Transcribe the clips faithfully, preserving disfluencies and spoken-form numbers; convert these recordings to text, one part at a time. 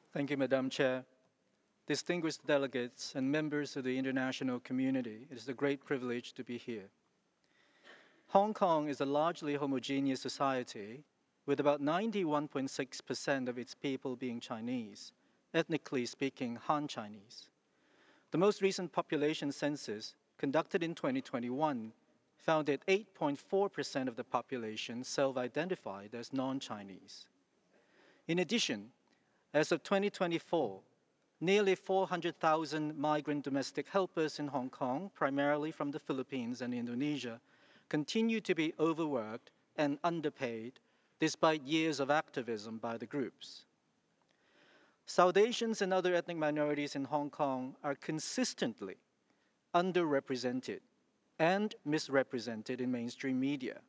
Thank you, Madam Chair. Distinguished delegates and members of the international community, it is a great privilege to be here. Hong Kong is a largely homogeneous society with about ninety-one point six percent of its people being Chinese, ethnically speaking Han Chinese. The most recent population census, conducted in twenty twenty-one, found that eight point four percent of the population self-identified as non-Chinese. In addition, as of twenty twenty-four, nearly four hundred thousand migrant domestic helpers in Hong Kong, primarily from the Philippines and Indonesia, continue to be overworked and underpaid despite years of activism by the groups. South Asians and other ethnic minorities in Hong Kong are consistently underrepresented and misrepresented in mainstream media.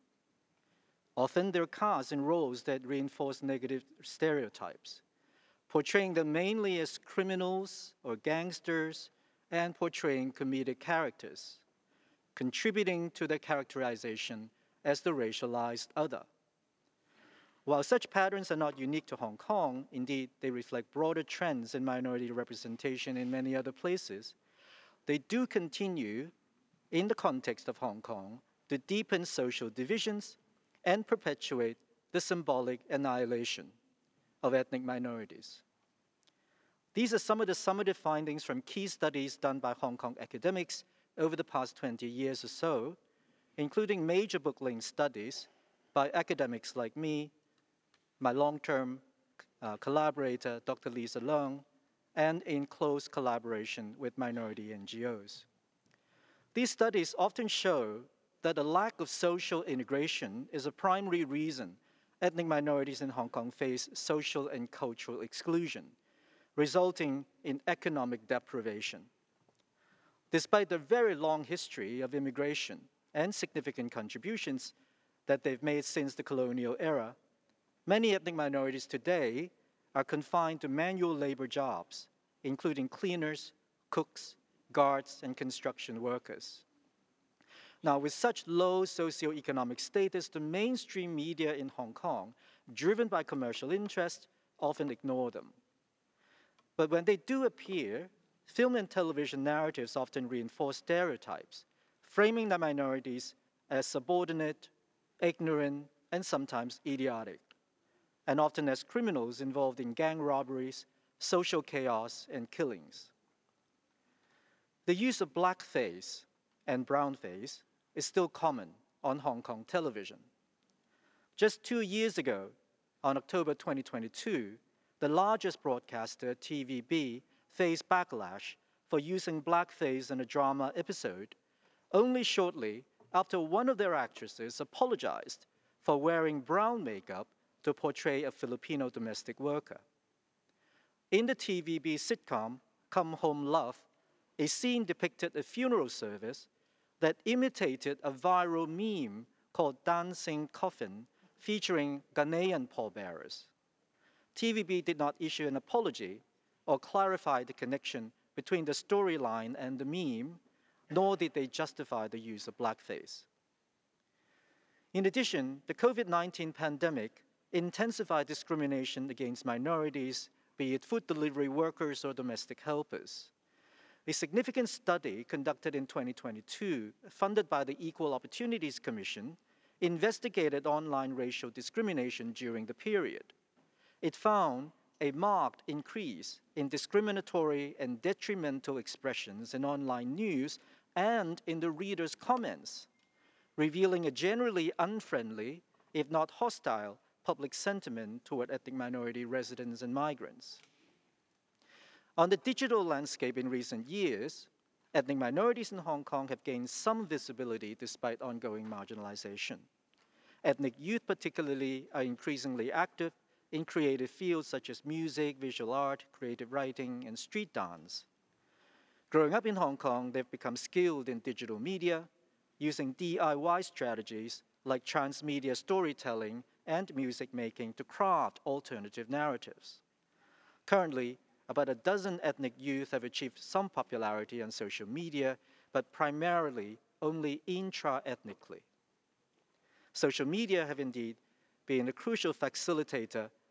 Often they're cast in roles that reinforce negative stereotypes, portraying them mainly as criminals or gangsters and portraying comedic characters, contributing to their characterization as the racialized other. While such patterns are not unique to Hong Kong, indeed, they reflect broader trends in minority representation in many other places, they do continue, in the context of Hong Kong, to deepen social divisions and perpetuate the symbolic annihilation of ethnic minorities. These are some of the summative findings from key studies done by Hong Kong academics over the past twenty years or so, including major book-length studies by academics like me, my long-term uh, collaborator, Doctor Lisa Leung, and in close collaboration with minority N G Os. These studies often show that a lack of social integration is a primary reason ethnic minorities in Hong Kong face social and cultural exclusion, resulting in economic deprivation. Despite their very long history of immigration and significant contributions that they've made since the colonial era, many ethnic minorities today are confined to manual labor jobs, including cleaners, cooks, guards, and construction workers. Now, with such low socioeconomic status, the mainstream media in Hong Kong, driven by commercial interest, often ignore them. But when they do appear, film and television narratives often reinforce stereotypes, framing the minorities as subordinate, ignorant, and sometimes idiotic, and often as criminals involved in gang robberies, social chaos, and killings. The use of blackface and brownface is still common on Hong Kong television. Just two years ago, on October twenty twenty-two, the largest broadcaster, T V B, faced backlash for using blackface in a drama episode, only shortly after one of their actresses apologized for wearing brown makeup to portray a Filipino domestic worker. In the T V B sitcom Come Home Love, a scene depicted a funeral service that imitated a viral meme called Dancing Coffin featuring Ghanaian pallbearers. T V B did not issue an apology or clarify the connection between the storyline and the meme, nor did they justify the use of blackface. In addition, the COVID nineteen pandemic intensified discrimination against minorities, be it food delivery workers or domestic helpers. A significant study conducted in twenty twenty-two, funded by the Equal Opportunities Commission, investigated online racial discrimination during the period. It found a marked increase in discriminatory and detrimental expressions in online news and in the readers' comments, revealing a generally unfriendly, if not hostile, public sentiment toward ethnic minority residents and migrants. On the digital landscape in recent years, ethnic minorities in Hong Kong have gained some visibility despite ongoing marginalization. Ethnic youth particularly are increasingly active in creative fields such as music, visual art, creative writing, and street dance. Growing up in Hong Kong, they've become skilled in digital media, using D I Y strategies like transmedia storytelling and music making to craft alternative narratives. Currently, about a dozen ethnic youth have achieved some popularity on social media, but primarily only intra-ethnically. Social media have indeed been a crucial facilitator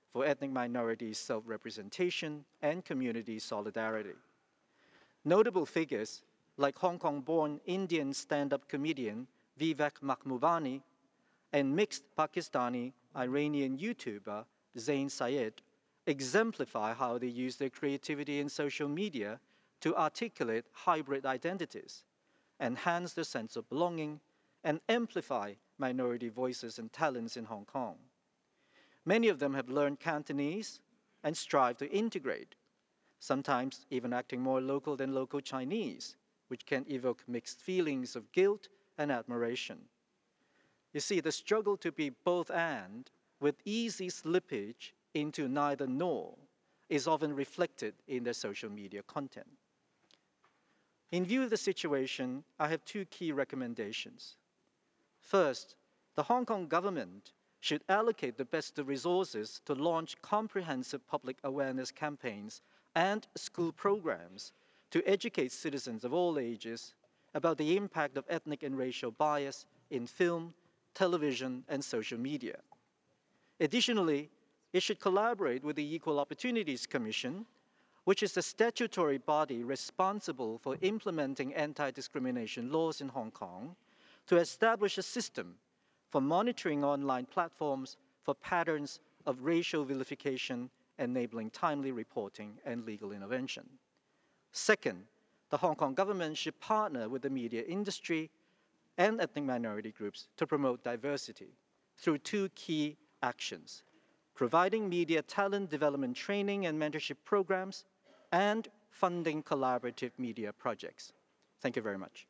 for ethnic minorities' self-representation and community solidarity. Notable figures like Hong Kong-born Indian stand-up comedian Vivek Mahbubani and mixed Pakistani-Iranian YouTuber Zain Syed exemplify how they use their creativity in social media to articulate hybrid identities, enhance their sense of belonging, and amplify minority voices and talents in Hong Kong. Many of them have learned Cantonese and strive to integrate, sometimes even acting more local than local Chinese, which can evoke mixed feelings of guilt and admiration. You see, the struggle to be both and, with easy slippage into neither nor, is often reflected in their social media content. In view of the situation, I have two key recommendations. First, the Hong Kong government should allocate the best resources to launch comprehensive public awareness campaigns and school programs to educate citizens of all ages about the impact of ethnic and racial bias in film, television, and social media. Additionally, it should collaborate with the Equal Opportunities Commission, which is the statutory body responsible for implementing anti-discrimination laws in Hong Kong, to establish a system for monitoring online platforms for patterns of racial vilification, enabling timely reporting and legal intervention. Second, the Hong Kong government should partner with the media industry and ethnic minority groups to promote diversity through two key actions: providing media talent development training and mentorship programs, and funding collaborative media projects. Thank you very much.